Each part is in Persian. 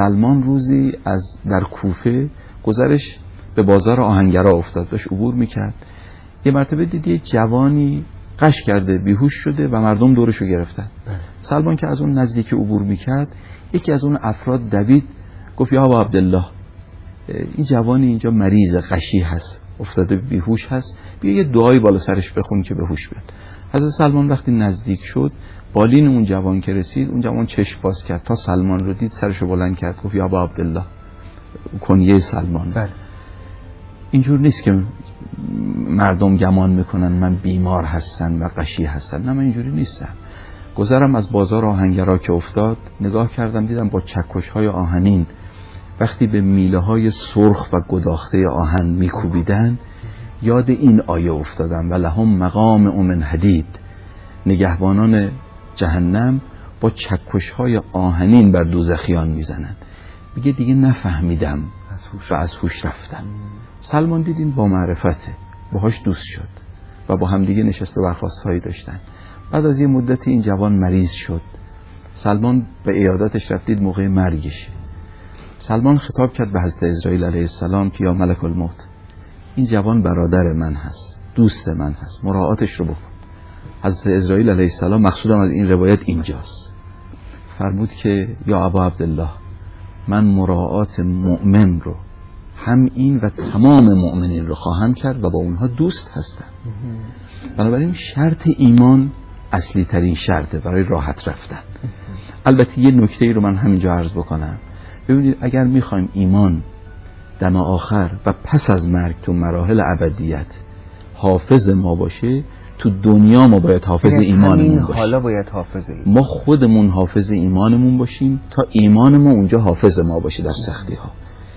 سلمان روزی از در کوفه گذرش به بازار آهنگرا افتاد، داشت عبور میکرد، یه مرتبه دید یه جوانی قش کرده بیهوش شده و مردم دورشو گرفتن. سلمان که از اون نزدیک عبور میکرد، یکی از اون افراد دوید گفت یا ابا عبدالله، این جوانی اینجا مریض قشی هست، افتاده بیهوش هست، بیا یه دعایی بالا سرش بخون که به هوش بیاد. حضرت سلمان وقتی نزدیک شد، بالین اون جوان که رسید، اون جوان چشم باز کرد، تا سلمان رو دید سرشو بلند کرد گفت یا ابا عبدالله، کنیه سلمان. بله. اینجور نیست که مردم گمان میکنن من بیمار هستن و قشی هستن، نه من اینجوری نیستم. گذرم از بازار آهنگرا که افتاد، نگاه کردم دیدم با چکش‌های آهنین وقتی به میله های سرخ و گداخته آهن میکوبیدن، یاد این آیه افتادم و لهم مقام من حدید، نگهبانان جهنم با چکش‌های آهنین بر دوزخیان میزنن. میگه دیگه نفهمیدم و از هوش رفتم. سلمان دیدین با معرفته، باهاش دوست شد و با هم دیگه نشست و برخاست‌هایی داشتن. بعد از یه مدتی این جوان مریض شد، سلمان به عیادتش رفتید، موقع مرگش. سلمان خطاب کرد به حضرت اسرائیل علیه السلام که یا ملک الموت، این جوان برادر من هست، دوست من هست، مراعاتش رو بکن. حضرت اسرائیل علیه السلام، مقصودم از این روایت اینجاست، فرمود که یا ابا عبدالله، من مراعات مؤمن رو، هم این و تمام مؤمنین رو خواهم کرد و با اونها دوست هستم. بنابراین شرط ایمان اصلی ترین شرطه برای راحت رفتن. البته یه نکته رو من همینجا عرض بکنم، ببینید اگر میخوایم ایمان دم آخر و پس از مرگ تو مراحل ابدیت حافظ ما باشه، تو دنیا ما باید حافظ ایمانمون باشیم. حالا باید حافظ ایمان. ما خودمون حافظ ایمانمون باشیم تا ایمان ما اونجا حافظ ما باشه در سختی ها.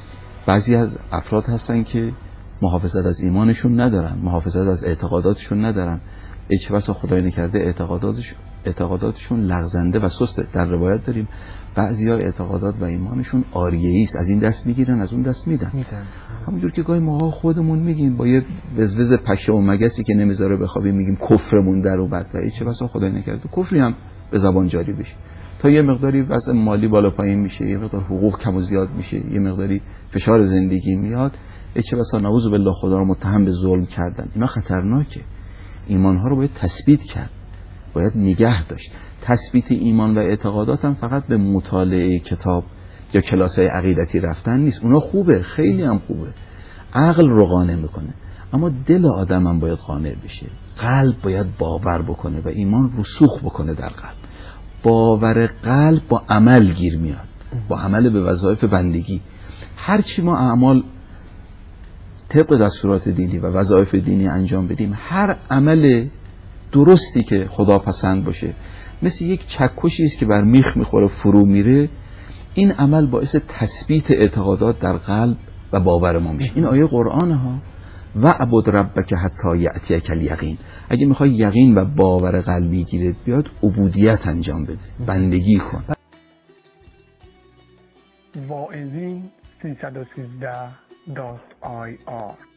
بعضی از افراد هستن که محافظت از ایمانشون ندارن، محافظت از اعتقاداتشون ندارن، چه بسا خدای نکرده اعتقاداتشون لغزنده و سسته. در روایت داریم بعضیا اعتقادات و ایمانشون عاریه‌ای است، از این دست میگیرن از اون دست میدن. همونجور که گاهی ما خودمون میگیم با یه وزوز پشه و مگسی که نمیذاره بخوابیم میگیم کفرمون در اومد، و چه بسا خدای نکرده کفری هم به زبان جاری بشه، تا یه مقداری وضع مالی بالا پایین میشه، یه مقدار حقوق کم و زیاد میشه، یه مقداری فشار زندگی میاد، چه بسا نعوذ بالله خدا رو متهم به ظلم کردن. اینا خطرناکه. ایمانها رو باید تثبیت کرد، باید نگه داشت. تثبیت ایمان و اعتقادات هم فقط به مطالعه کتاب یا کلاس‌های عقیدتی رفتن نیست. اونا خوبه، خیلی هم خوبه، عقل رو قانع میکنه، اما دل آدم هم باید قانع بشه، قلب باید باور بکنه و ایمان رسوخ بکنه در قلب. باور قلب با عمل گیر میاد، با عمل به وظایف بندگی. هرچی ما اعمال طبق دستورات دینی و وظایف دینی انجام بدیم، هر عمل درستی که خدا پسند باشه مثل یک چکشی است که بر میخ میخوره فرو میره، این عمل باعث تثبیت اعتقادات در قلب و باور ما میشه. این آیه قرآن ها، وعبد ربک حتی یأتیک الیقین. اگه میخوای یقین و باور قلبی گیرت بیاد، عبودیت انجام بده، بندگی کن. واعظین 313.ir